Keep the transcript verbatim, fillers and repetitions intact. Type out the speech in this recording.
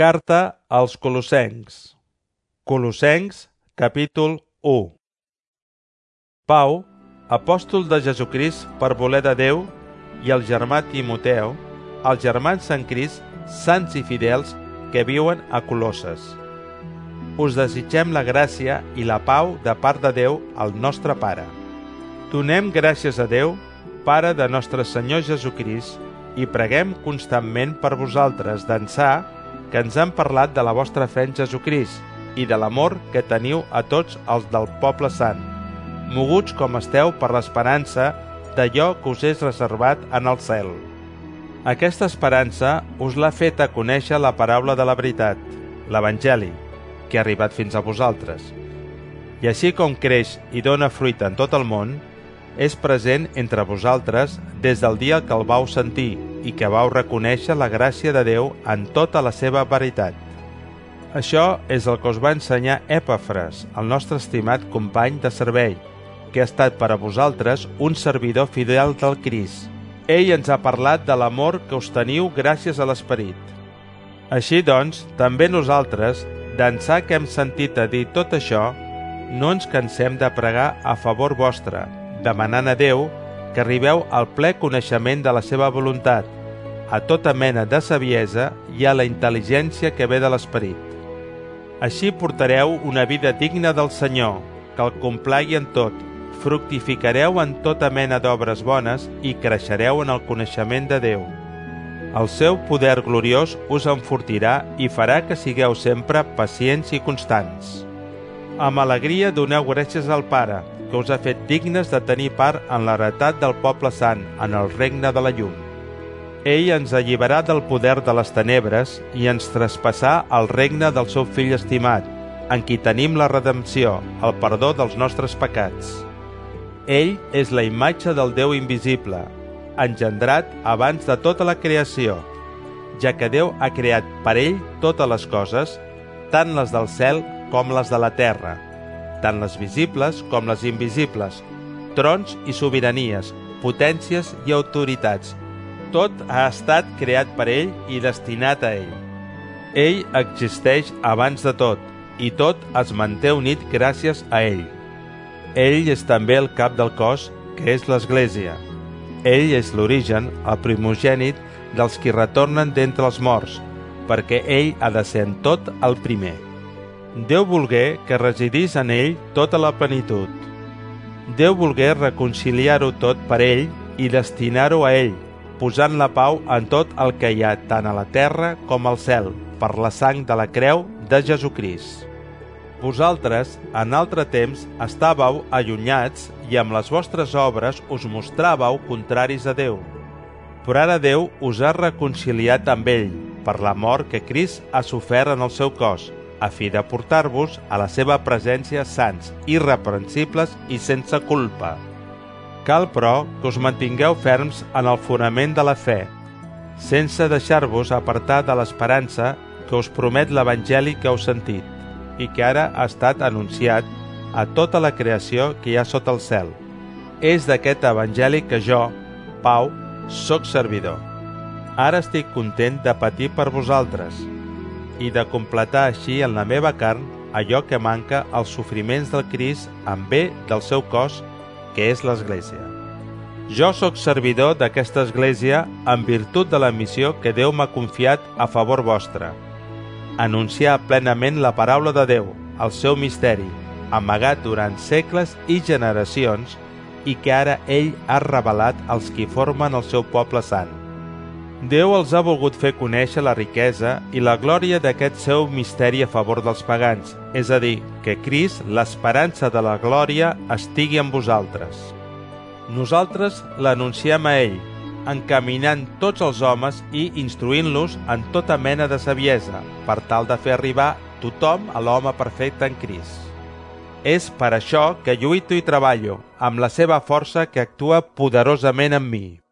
Carta als Colossencs. Colossencs, capítol u. Pau, apòstol de Jesucrist per voler de Déu, i el germà Timoteu, els germans en Crist, sants i fidels que viuen a Colosses. Us desitgem la gràcia i la pau de part de Déu, el nostre Pare. Donem gràcies a Déu, Pare de nostre Senyor Jesucrist, i preguem constantment per vosaltres d'ençà que ens han parlat de la vostra fe en Jesucrist i de l'amor que teniu a tots els del poble sant, moguts com esteu per l'esperança d'allò que us és reservat en el cel. Aquesta esperança us l'ha fet a conèixer la paraula de la veritat, l'Evangeli, que ha arribat fins a vosaltres. I així com creix i dona fruit en tot el món, és present entre vosaltres des del dia que el vau sentir i que vau reconèixer la gràcia de Déu en tota la seva veritat. Això és el que us va ensenyar Epafres, el nostre estimat company de servei, que ha estat per a vosaltres un servidor fidel del Crist. Ell ens ha parlat de l'amor que us teniu gràcies a l'Esperit. Així doncs, també nosaltres, d'ençà que hem sentit a dir tot això, no ens cansem de pregar a favor vostre, demanant a Déu que arribeu al ple coneixement de la seva voluntat, a tota mena de saviesa i a la intel·ligència que ve de l'Esperit. Així portareu una vida digna del Senyor, que el complagui en tot, fructificareu en tota mena d'obres bones i creixereu en el coneixement de Déu. El seu poder gloriós us enfortirà i farà que sigueu sempre pacients i constants. Amb alegria doneu gràcies al Pare, que us ha fet dignes de tenir part en l'heretat del poble sant, en el regne de la llum. Ell ens alliberà del poder de les tenebres i ens traspassà al regne del seu fill estimat, en qui tenim la redempció, el perdó dels nostres pecats. Ell és la imatge del Déu invisible, engendrat abans de tota la creació, ja que Déu ha creat per ell totes les coses, tant les del cel com les de la terra, tant les visibles com les invisibles, trons i sobiranies, potències i autoritats. Tot ha estat creat per ell i destinat a ell. Ell existeix abans de tot, i tot es manté unit gràcies a ell. Ell és també el cap del cos, que és l'Església. Ell és l'origen, el primogènit dels qui retornen d'entre els morts, perquè ell ha de ser en tot el primer. Déu volgué que residís en ell tota la plenitud. Déu volgué reconciliar-ho tot per ell i destinar-ho a ell, posant la pau en tot el que hi ha tant a la terra com al cel, per la sang de la creu de Jesucrist. Vosaltres, en altre temps, estàveu allunyats i amb les vostres obres us mostràveu contraris a Déu. Però ara Déu us ha reconciliat amb ell, per la mort que Crist ha sofert en el seu cos, a fi de portar-vos a la seva presència sants, irreprensibles i sense culpa. Cal, però, que us mantingueu ferms en el fonament de la fe, sense deixar-vos apartar de l'esperança que us promet l'Evangeli que heu sentit i que ara ha estat anunciat a tota la creació que hi ha sota el cel. És d'aquest Evangeli que jo, Pau, soc servidor. Ara estic content de patir per vosaltres i de completar així en la meva carn allò que manca als sofriments del Crist en bé del seu cos, que és l'Església. Jo sóc servidor d'aquesta Església en virtut de la missió que Déu m'ha confiat a favor vostre. Anunciar plenament la paraula de Déu, el seu misteri, amagat durant segles i generacions i que ara ell ha revelat als qui formen el seu poble sant. Déu els ha volgut fer conèixer la riquesa i la glòria d'aquest seu misteri a favor dels pagans, és a dir, que Crist, l'esperança de la glòria, estigui en vosaltres. Nosaltres l'anunciem a ell, encaminant tots els homes i instruint-los en tota mena de saviesa, per tal de fer arribar tothom a l'home perfecte en Crist. És per això que lluito i treballo, amb la seva força que actua poderosament en mi.